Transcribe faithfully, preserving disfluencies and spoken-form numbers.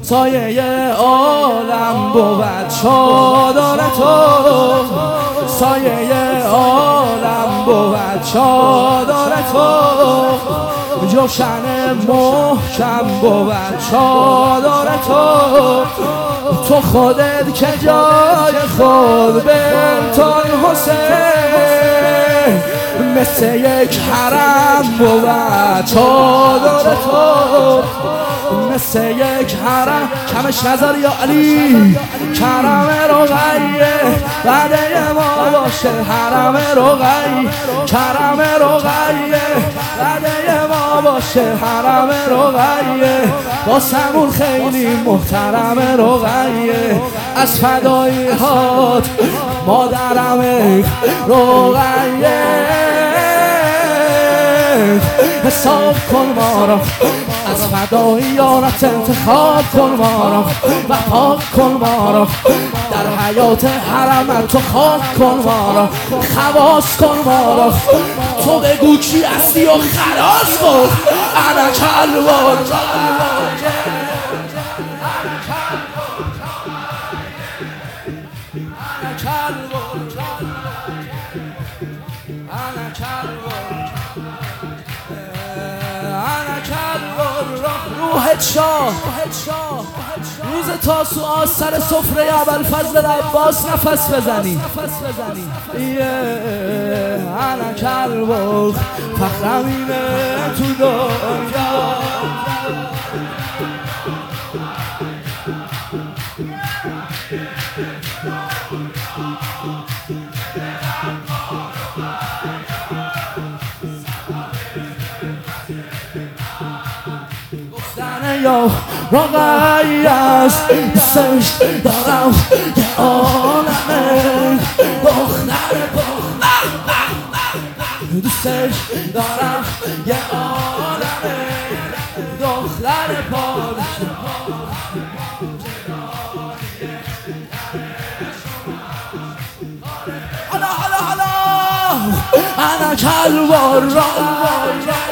سایه عالم بود چادر تو، سایه عالم بود چادر تو، جوشن محکم بود چادر تو، تو خودت که جای خود بنتان حسین، مثل یک حرم بود چادر تو، مثل یک حرم. کمش نظر یا علی، کرم رقیه وعده ما باشه، حرم رقیه کرم رقیه وعده ما باشه، حرم رقیه واسمون خیلی محترم رقیه، از فدایی هات مادرم رقیه، حساب کن ما را از فداییانت، انتخاب کن ما را و پاک کن ما را، در حیات حرمت تو خاک کن ما را، خواص کن ما را، تو بگو کی هستی و خلاص کن. انا کلوان روحت شاه، روز تاسوعا سر سفره ابوالفضل عباس نفس بزنی. انا کلبخ فخرم اینه تو دنیا، یا رقیه است دوستش دارم یه عالمه، دختر دوستش دارم یه عالمه، دختر پادشاه. حالا حالا حالا انا کلب را